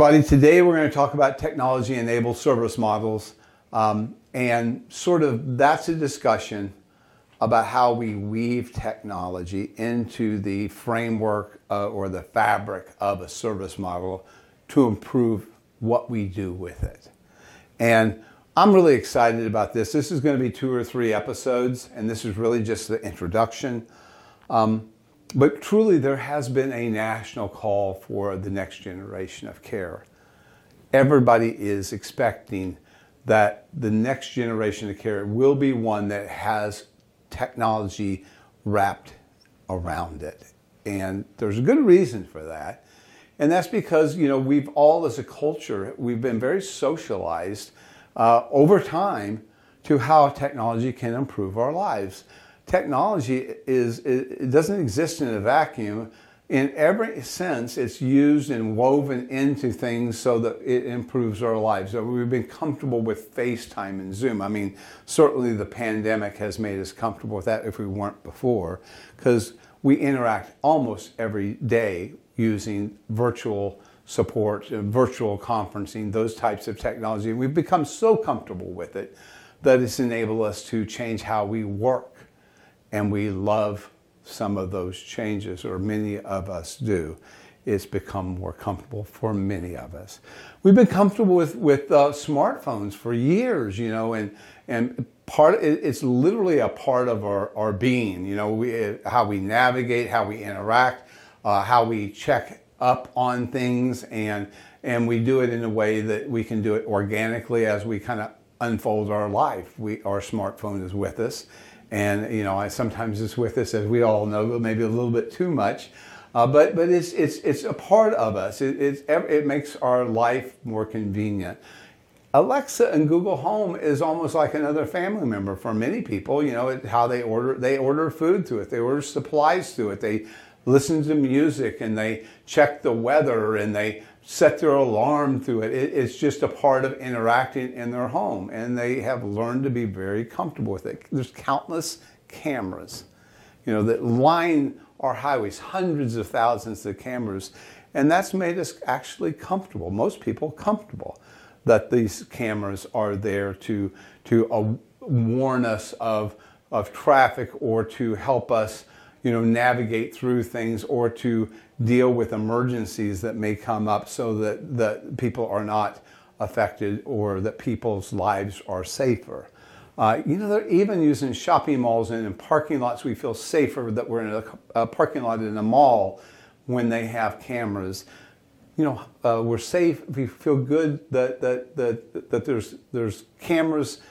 everybody. Today we're going to talk about technology-enabled service models, and sort of that's a discussion about how we weave technology into the framework or the fabric of a service model to improve what we do with it. And I'm really excited about this. This is going to be 2 or 3 episodes, and this is really just the introduction. But truly, there has been a national call for the next generation of care. Everybody is expecting that the next generation of care will be one that has technology wrapped around it. And there's a good reason for that. And that's because, we've all as a culture, we've been very socialized over time to how technology can improve our lives. Technology it doesn't exist in a vacuum. In every sense, it's used and woven into things so that it improves our lives. So we've been comfortable with FaceTime and Zoom. I mean, certainly the pandemic has made us comfortable with that if we weren't before, because we interact almost every day using virtual support, virtual conferencing, those types of technology. We've become so comfortable with it that it's enabled us to change how we work. And we love some of those changes, or many of us do. It's become more comfortable for many of us. We've been comfortable with smartphones for years, and it's literally a part of our being. How we navigate, how we interact, how we check up on things, and we do it in a way that we can do it organically as we kind of unfold our life. Our smartphone is with us. And sometimes it's with us, as we all know, but maybe a little bit too much. But it's a part of us. It makes our life more convenient. Alexa and Google Home is almost like another family member for many people. How they order food through it, they order supplies through it, they listen to music, and they check the weather, and they set their alarm through it. It's just a part of interacting in their home, and they have learned to be very comfortable with it. There's countless cameras, that line our highways, hundreds of thousands of cameras, and that's made us actually comfortable, most people comfortable, that these cameras are there to warn us of traffic, or to help us navigate through things, or to deal with emergencies that may come up, so that people are not affected, or that people's lives are safer. They're even using shopping malls and in parking lots. We feel safer that we're in a parking lot in a mall when they have cameras. We're safe. We feel good that there's cameras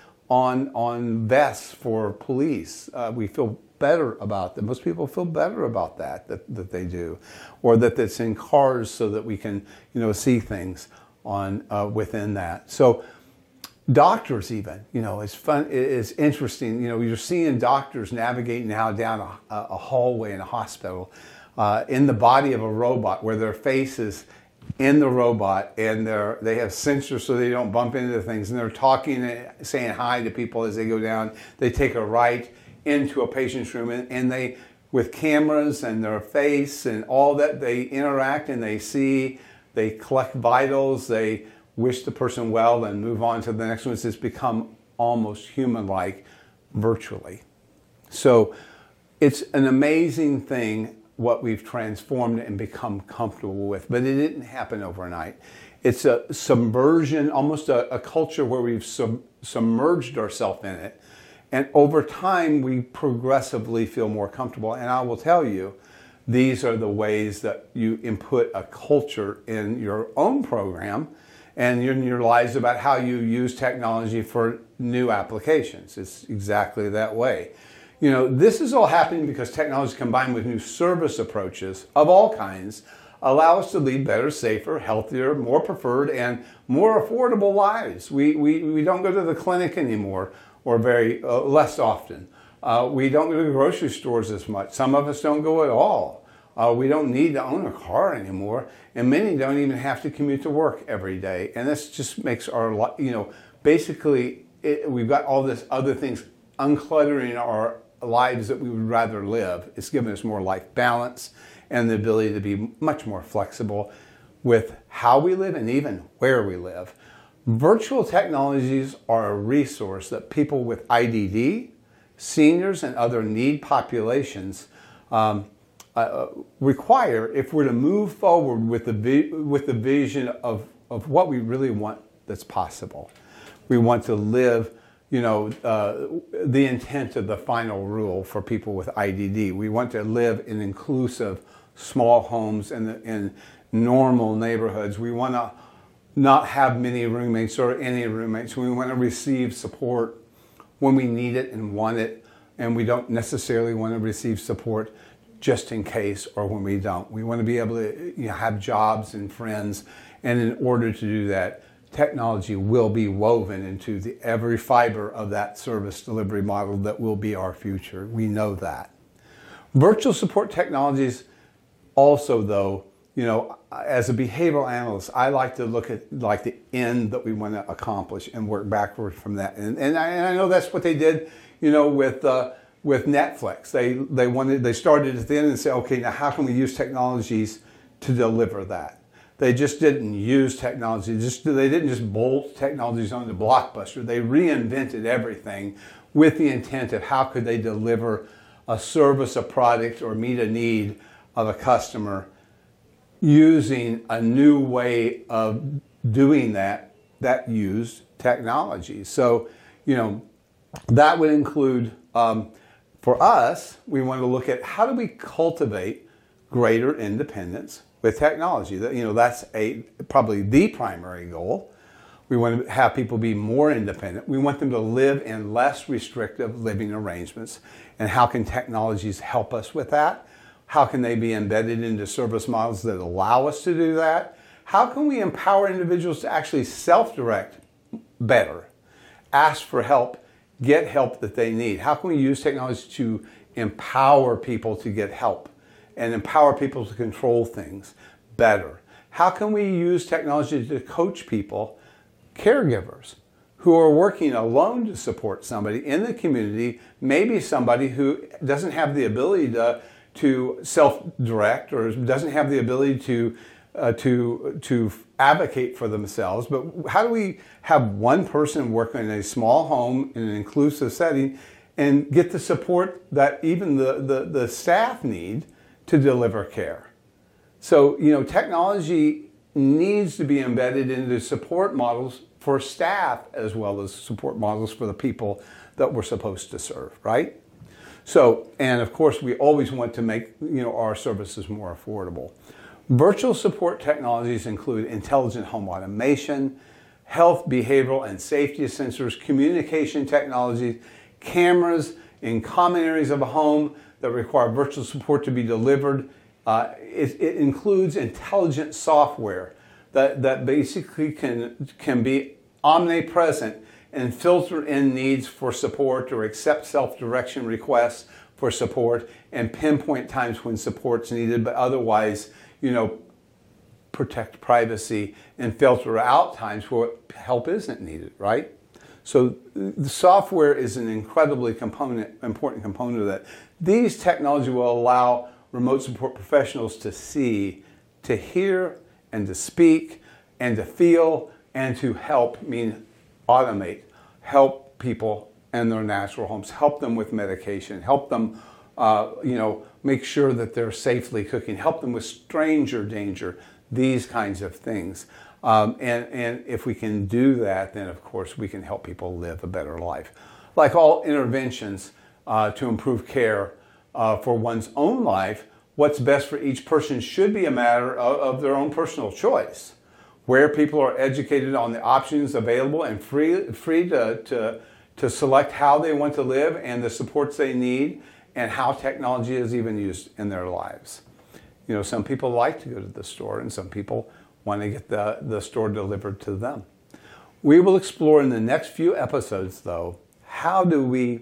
on vests for police. We feel better about that. Most people feel better about that they do, or that it's in cars so that we can see things on within that. So doctors even, it's fun, it's interesting. You're seeing doctors navigate now down a hallway in a hospital in the body of a robot, where their face is in the robot, and they have sensors so they don't bump into things, and they're talking and saying hi to people as they go down. They take a right into a patient's room, and they, with cameras and their face and all that, they interact, and they see, they collect vitals, they wish the person well, and move on to the next one. It's become almost human-like virtually. So it's an amazing thing what we've transformed and become comfortable with, but it didn't happen overnight. It's a submersion, almost a culture where we've submerged ourselves in it. And over time, we progressively feel more comfortable. And I will tell you, these are the ways that you input a culture in your own program and in your lives about how you use technology for new applications. It's exactly that way. This is all happening because technology combined with new service approaches of all kinds allow us to lead better, safer, healthier, more preferred, and more affordable lives. We don't go to the clinic anymore, or very less often. We don't go to the grocery stores as much. Some of us don't go at all. We don't need to own a car anymore, and many don't even have to commute to work every day. And this just makes our life, basically, we've got all this other things uncluttering our lives that we would rather live. It's given us more life balance and the ability to be much more flexible. with how we live and even where we live. Virtual technologies are a resource that people with IDD, seniors, and other need populations require if we're to move forward with the vision of what we really want that's possible. We want to live, the intent of the final rule for people with IDD. We want to live in inclusive small homes in normal neighborhoods. We want to not have many roommates or any roommates. We want to receive support when we need it and want it, and we don't necessarily want to receive support just in case or when we don't. We want to be able to have jobs and friends, and in order to do that, technology will be woven into every fiber of that service delivery model that will be our future. We know that. Virtual support technologies also, though, as a behavioral analyst, I like to look at like the end that we want to accomplish and work backward from that. And I know that's what they did, with Netflix. They started at the end and said, okay, now how can we use technologies to deliver that? They just didn't use technology. They didn't just bolt technologies onto Blockbuster. They reinvented everything with the intent of how could they deliver a service, a product, or meet a need of a customer using a new way of doing that used technology. So, that would include, for us, we want to look at how do we cultivate greater independence with technology. That's probably the primary goal. We want to have people be more independent. We want them to live in less restrictive living arrangements. And how can technologies help us with that? How can they be embedded into service models that allow us to do that? How can we empower individuals to actually self-direct better, ask for help, get help that they need? How can we use technology to empower people to get help and empower people to control things better? How can we use technology to coach people, caregivers, who are working alone to support somebody in the community, maybe somebody who doesn't have the ability to self-direct or doesn't have the ability to advocate for themselves. But how do we have one person work in a small home in an inclusive setting and get the support that even the staff need to deliver care? So, technology needs to be embedded into support models for staff as well as support models for the people that we're supposed to serve, right? So, and of course, we always want to make, our services more affordable. Virtual support technologies include intelligent home automation, health, behavioral, and safety sensors, communication technologies, cameras in common areas of a home that require virtual support to be delivered. It includes intelligent software that basically can be omnipresent and filter in needs for support or accept self-direction requests for support and pinpoint times when support's needed, but otherwise, protect privacy and filter out times where help isn't needed, right? So the software is an incredibly important component of that. These technologies will allow remote support professionals to see, to hear, and to speak, and to feel, and to help, automate, help people in their natural homes, help them with medication, help them, make sure that they're safely cooking, help them with stranger danger, these kinds of things. And if we can do that, then of course we can help people live a better life. Like all interventions to improve care for one's own life, what's best for each person should be a matter of their own personal choice, where people are educated on the options available and free to select how they want to live and the supports they need and how technology is even used in their lives. Some people like to go to the store and some people want to get the store delivered to them. We will explore in the next few episodes, though, how do we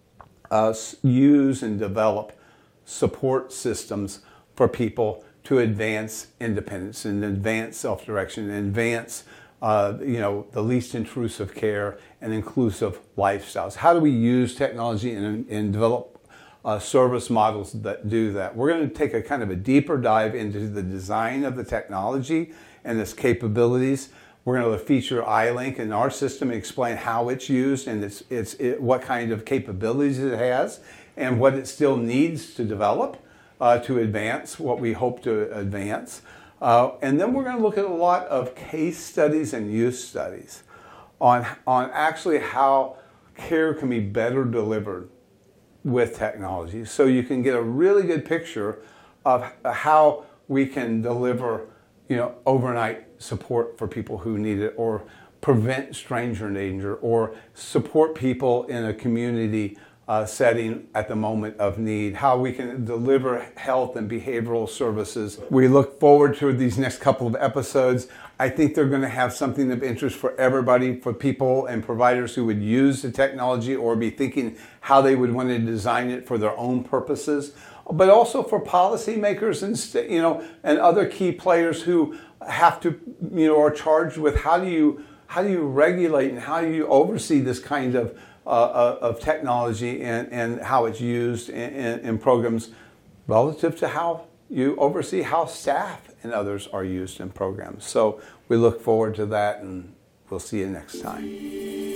use and develop support systems for people to advance independence and advance self-direction and advance the least intrusive care and inclusive lifestyles. How do we use technology and develop service models that do that. We're going to take a kind of a deeper dive into the design of the technology and its capabilities. We're going to feature iLink in our system and explain how it's used and what kind of capabilities it has and what it still needs to develop to advance what we hope to advance. And then we're going to look at a lot of case studies and use studies on actually how care can be better delivered with technology. So you can get a really good picture of how we can deliver, overnight support for people who need it, or prevent stranger danger, or support people in a community setting at the moment of need, how we can deliver health and behavioral services. We look forward to these next couple of episodes. I think they're going to have something of interest for everybody, for people and providers who would use the technology or be thinking how they would want to design it for their own purposes, but also for policymakers and other key players who have to, are charged with how do you regulate and how do you oversee this kind of technology and how it's used in programs relative to how you oversee how staff and others are used in programs. So we look forward to that, and we'll see you next time.